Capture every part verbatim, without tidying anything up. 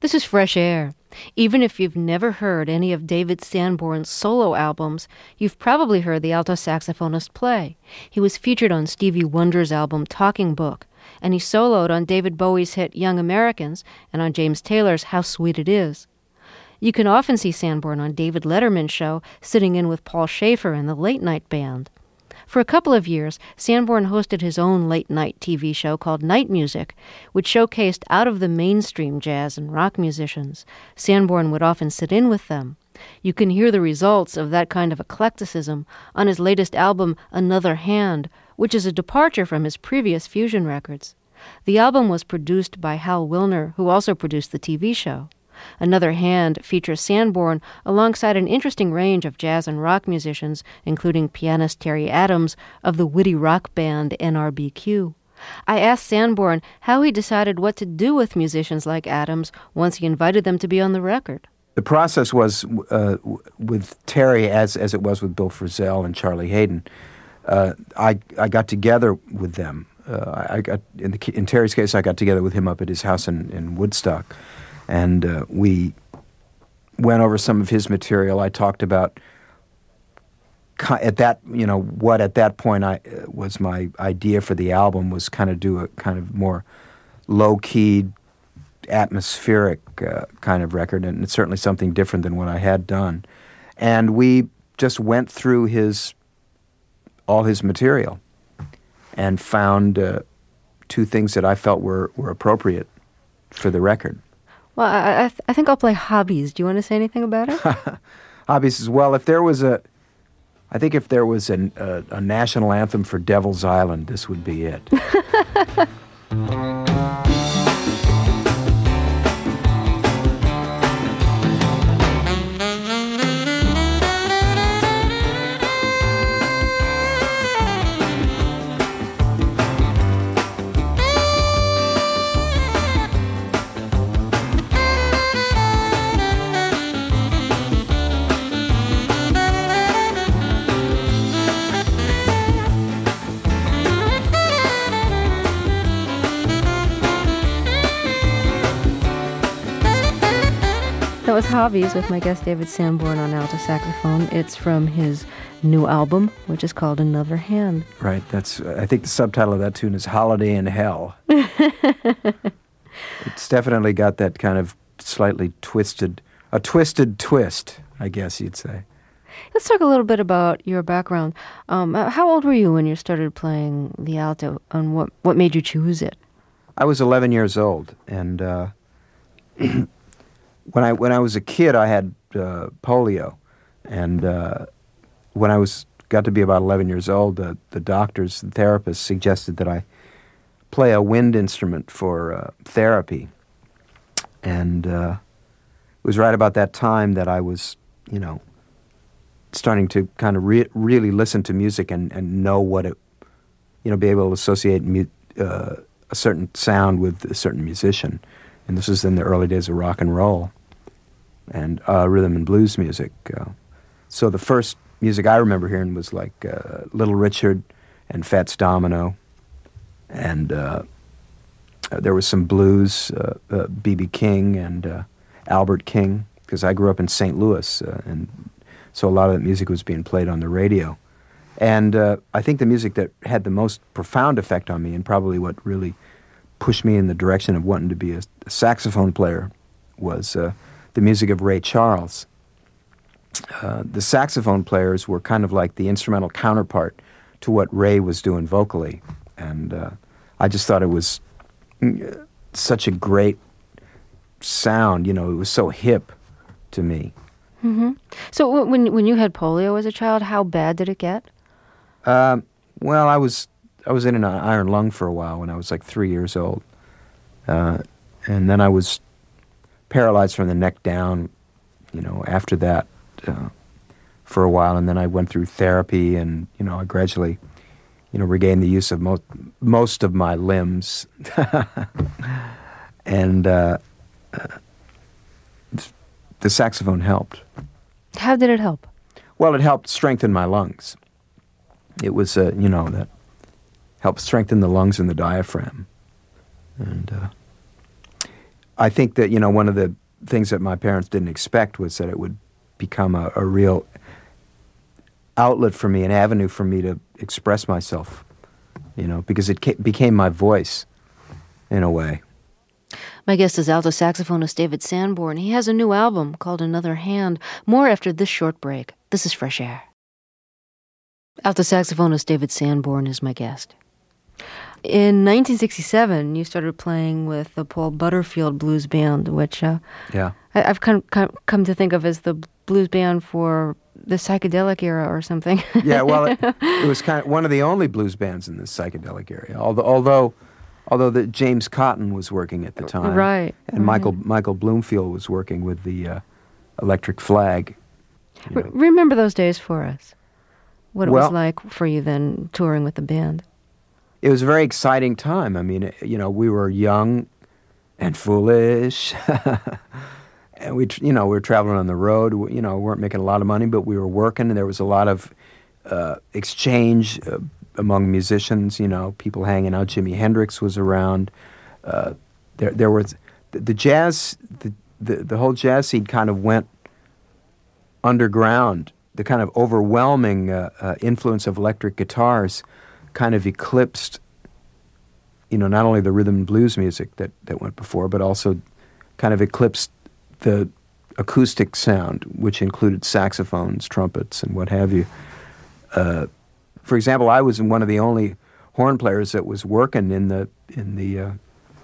This is Fresh Air. Even if you've never heard any of David Sanborn's solo albums, you've probably heard the alto saxophonist play. He was featured on Stevie Wonder's album Talking Book, and he soloed on David Bowie's hit Young Americans and on James Taylor's How Sweet It Is. You can often see Sanborn on David Letterman's show, sitting in with Paul Schaefer and the Late Night Band. For a couple of years, Sanborn hosted his own late-night T V show called Night Music, which showcased out-of-the-mainstream jazz and rock musicians. Sanborn would often sit in with them. You can hear the results of that kind of eclecticism on his latest album, Another Hand, which is a departure from his previous fusion records. The album was produced by Hal Wilner, who also produced the T V show. Another Hand features Sanborn alongside an interesting range of jazz and rock musicians, including pianist Terry Adams of the witty rock band N R B Q. I asked Sanborn how he decided what to do with musicians like Adams once he invited them to be on the record. The process was uh, with Terry, as as it was with Bill Frisell and Charlie Hayden. Uh, I I got together with them. Uh, I got in, the, in Terry's case, I got together with him up at his house in, in Woodstock. And uh, we went over some of his material. I talked about at that, you know, what at that point I uh, was my idea for the album was kind of do a kind of more low-key, atmospheric uh, kind of record, and it's certainly something different than what I had done. And we just went through his all his material and found uh, two things that I felt were, were appropriate for the record. Well, I, I, th- I think I'll play Hobbies. Do you want to say anything about it? Hobbies as well. If there was a, I think if there was an, a, a national anthem for Devil's Island, this would be it. That was Hobbies with my guest David Sanborn on alto saxophone. It's from his new album, which is called Another Hand. Right. That's. I think the subtitle of that tune is Holiday in Hell. It's definitely got that kind of slightly twisted, a twisted twist, I guess you'd say. Let's talk a little bit about your background. Um, how old were you when you started playing the alto, and what, what made you choose it? I was eleven years old, and uh, when I when I was a kid, I had uh, polio, and uh, when I was got to be about eleven years old, uh, the doctors and therapists suggested that I play a wind instrument for uh, therapy, and uh, it was right about that time that I was, you know, starting to kind of re- really listen to music and, and know what it, you know, be able to associate mu- uh, a certain sound with a certain musician. And this was in the early days of rock and roll and uh, rhythm and blues music. Uh, so the first music I remember hearing was like uh, Little Richard and Fats Domino, and uh, there was some blues, uh, uh, B B King and uh, Albert King, because I grew up in Saint Louis, uh, and so a lot of that music was being played on the radio. And uh, I think the music that had the most profound effect on me, and probably what really pushed me in the direction of wanting to be a, a saxophone player, was uh, the music of Ray Charles. Uh, the saxophone players were kind of like the instrumental counterpart to what Ray was doing vocally. And uh, I just thought it was such a great sound, you know, it was so hip to me. Mm-hmm. So w- when when you had polio as a child, how bad did it get? Um, well, I was I was in an iron lung for a while when I was like three years old, uh, and then I was paralyzed from the neck down. You know, after that, uh, for a while, and then I went through therapy, and you know, I gradually, you know, regained the use of most most of my limbs, and uh, uh, the saxophone helped. How did it help? Well, it helped strengthen my lungs. It was, uh, you know, that helped strengthen the lungs and the diaphragm. And uh, I think that, you know, one of the things that my parents didn't expect was that it would become a, a real outlet for me, an avenue for me to express myself, you know, because it ca- became my voice in a way. My guest is alto saxophonist David Sanborn. He has a new album called Another Hand. More after this short break. This is Fresh Air. Alto saxophonist David Sanborn is my guest. In nineteen sixty-seven, you started playing with the Paul Butterfield Blues Band, which uh, yeah. I, I've come, come come to think of as the blues band for the psychedelic era or something. Yeah, well, it, it was kind of one of the only blues bands in the psychedelic area. Although, although, although the James Cotton was working at the time, right? And right. Michael Michael Bloomfield was working with the uh, Electric Flag. R- remember those days for us. What it well, was like for you then touring with the band. It was a very exciting time. I mean, you know, we were young and foolish. And we, you know, we were traveling on the road. We, you know, weren't making a lot of money, but we were working, and there was a lot of uh, exchange uh, among musicians. You know, people hanging out. Jimi Hendrix was around. Uh, there, there was the, the jazz. The, the the whole jazz scene kind of went underground. The kind of overwhelming uh, uh, influence of electric guitars kind of eclipsed, you know, not only the rhythm and blues music that, that went before, but also kind of eclipsed the acoustic sound, which included saxophones, trumpets, and what have you. Uh, for example, I was one of the only horn players that was working in the in the uh,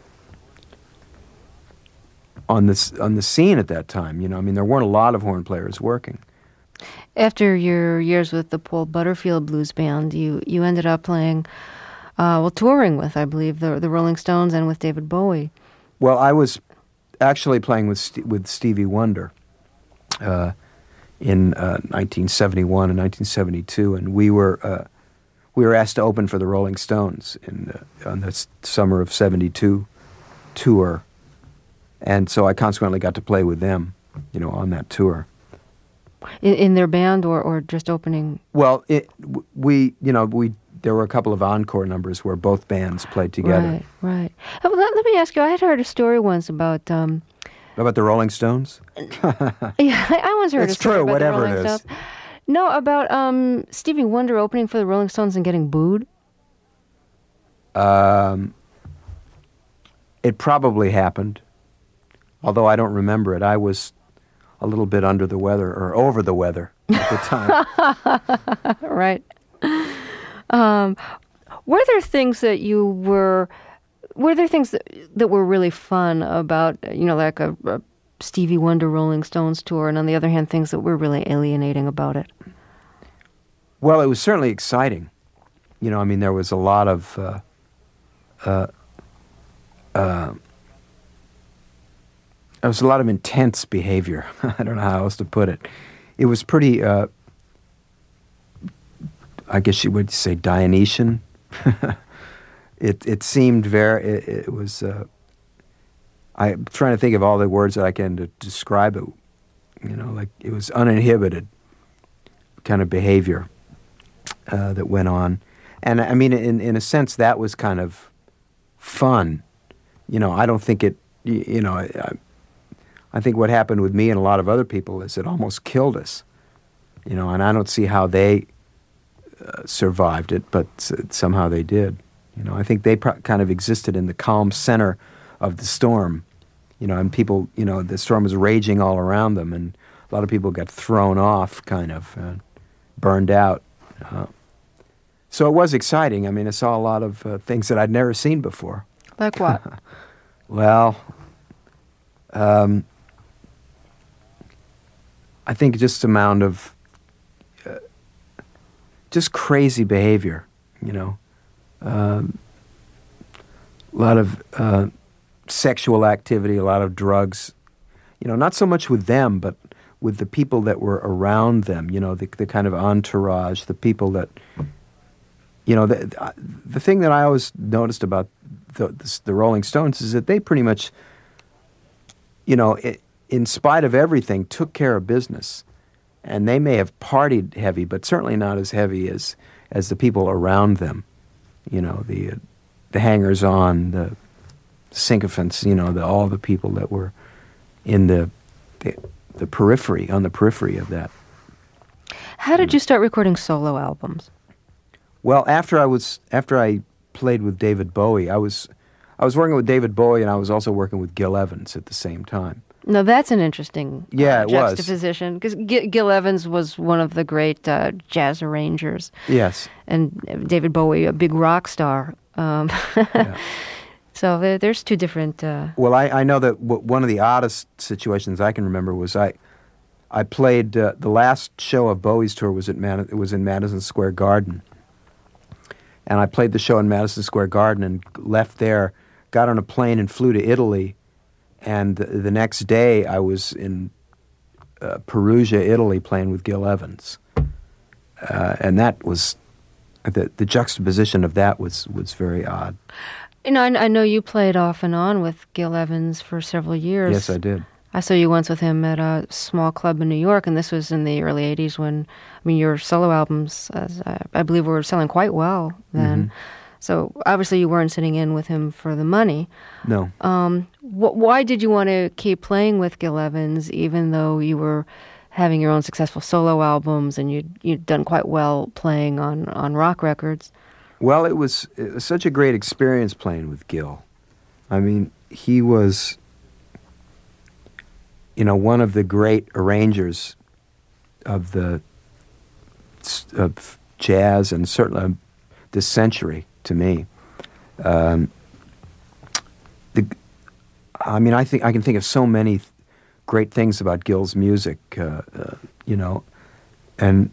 on this on the scene at that time. You know, I mean, there weren't a lot of horn players working. After your years with the Paul Butterfield Blues Band, you, you ended up playing, uh, well, touring with, I believe, the the Rolling Stones and with David Bowie. Well, I was actually playing with St- with Stevie Wonder uh, in uh, nineteen seventy-one and nineteen seventy-two, and we were uh, we were asked to open for the Rolling Stones in uh, on the s- summer of seventy-two tour, and so I consequently got to play with them, you know, on that tour. In, in their band, or, or just opening? Well, it, w- we, you know, we there were a couple of encore numbers where both bands played together. Right, right. Uh, let, let me ask you, I had heard a story once about... Um, about the Rolling Stones? yeah, I, I once heard it's a story true, about whatever the Rolling it is. Stones. No, about um, Stevie Wonder opening for the Rolling Stones and getting booed. Um, it probably happened, although I don't remember it. I was a little bit under the weather, or over the weather at the time. Right. Um, were there things that you were, were there things that, that were really fun about, you know, like a, a Stevie Wonder Rolling Stones tour, and on the other hand, things that were really alienating about it? Well, it was certainly exciting. You know, I mean, there was a lot of, uh, uh, uh, there was a lot of intense behavior. I don't know how else to put it. It was pretty, uh, I guess you would say, Dionysian. it it seemed very, it, it was, uh, I'm trying to think of all the words that I can to describe it. You know, like it was uninhibited kind of behavior uh, that went on. And I mean, in, in a sense, that was kind of fun. You know, I don't think it, you, you know, I, I think what happened with me and a lot of other people is it almost killed us. You know, and I don't see how they uh, survived it, but s- somehow they did. You know, I think they pro- kind of existed in the calm center of the storm. You know, and people, you know, the storm was raging all around them, and a lot of people got thrown off, kind of, uh, burned out. Uh, so it was exciting. I mean, I saw a lot of uh, things that I'd never seen before. Like what? Well, um, I think just the amount of uh, just crazy behavior, you know, um, a lot of uh, sexual activity, a lot of drugs, you know, not so much with them, but with the people that were around them, you know, the, the kind of entourage, the people that, you know, the, the thing that I always noticed about the, the, the Rolling Stones is that they pretty much, you know, it, in spite of everything, took care of business. And they may have partied heavy, but certainly not as heavy as, as the people around them, you know, the, uh, the hangers-on, the sycophants, you know, the, all the people that were in the, the the periphery, on the periphery of that. How did you start recording solo albums? Well, after I was after I played with David Bowie, I was I was working with David Bowie, and I was also working with Gil Evans at the same time. Now, that's an interesting yeah, uh, it was. juxtaposition, because G- Gil Evans was one of the great uh, jazz arrangers. Yes. And David Bowie, a big rock star. Um, yeah. So there, there's two different... Uh... Well, I, I know that w- one of the oddest situations I can remember was I I played, uh, the last show of Bowie's tour was at Man- it was in Madison Square Garden. And I played the show in Madison Square Garden and left there, got on a plane and flew to Italy. And the, the next day I was in uh, Perugia, Italy, playing with Gil Evans. Uh, and that was, the, the juxtaposition of that was, was very odd. You know, I, I know you played off and on with Gil Evans for several years. Yes, I did. I saw you once with him at a small club in New York, and this was in the early eighties when, I mean, your solo albums, as I, I believe, were selling quite well then. Mm-hmm. So obviously you weren't sitting in with him for the money. No. Um, wh- why did you want to keep playing with Gil Evans, even though you were having your own successful solo albums and you'd, you'd done quite well playing on, on rock records? Well, it was, it was such a great experience playing with Gil. I mean, he was, you know, one of the great arrangers of the of jazz and certainly of this century to me. Um, the, I mean, I think I can think of so many th- great things about Gil's music, uh, uh, you know, and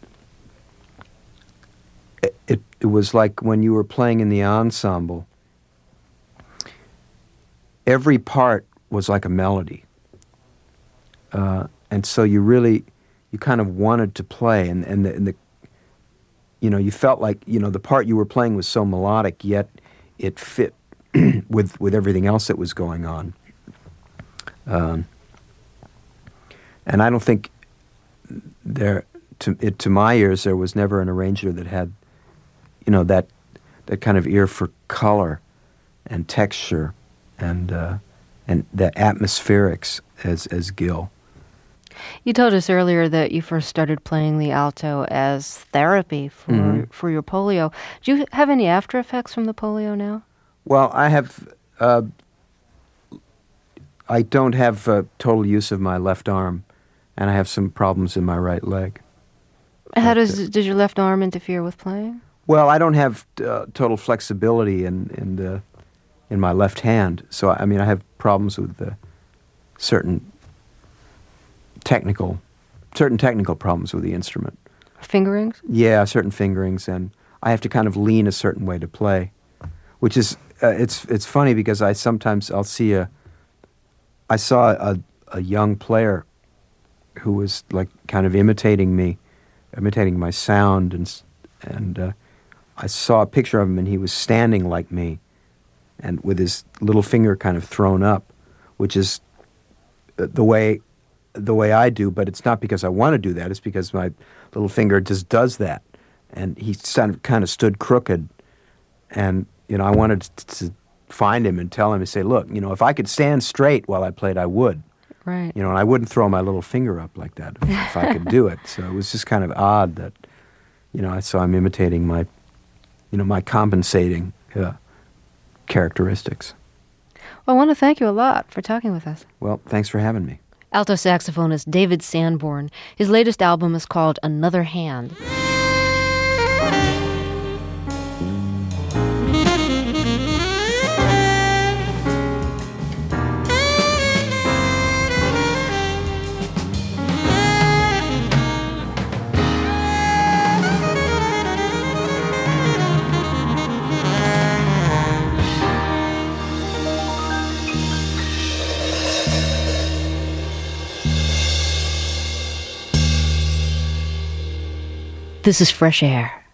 it, it it was like when you were playing in the ensemble, every part was like a melody. Uh, and so you really, you kind of wanted to play, and, and, the, and the, you know, you felt like, you know, the part you were playing was so melodic, yet it fit with with everything else that was going on. Um, and I don't think there, to it, to my ears, there was never an arranger that had, you know, that that kind of ear for color and texture and uh, and the atmospherics as as Gil. You told us earlier that you first started playing the alto as therapy for mm-hmm. for your polio. Do you have any after effects from the polio now? Well, I have. Uh, I don't have uh, total use of my left arm, and I have some problems in my right leg. How but, does uh, does your left arm interfere with playing? Well, I don't have uh, total flexibility in in the in my left hand, so I mean I have problems with the certain technical, certain technical problems with the instrument. Fingerings? Yeah, certain fingerings, and I have to kind of lean a certain way to play, which is uh, it's it's funny because I sometimes I'll see a. I saw a a young player who was like kind of imitating me, imitating my sound, and and uh, I saw a picture of him, and he was standing like me, and with his little finger kind of thrown up, which is the way. the way I do, but it's not because I want to do that. It's because my little finger just does that. And he kind of stood crooked. And, you know, I wanted to find him and tell him, and say, look, you know, if I could stand straight while I played, I would. Right. You know, and I wouldn't throw my little finger up like that if, if I could do it. So it was just kind of odd that, you know, I saw I'm imitating my, you know, my compensating uh, characteristics. Well, I want to thank you a lot for talking with us. Well, thanks for having me. Alto saxophonist David Sanborn. His latest album is called Another Hand. This is Fresh Air.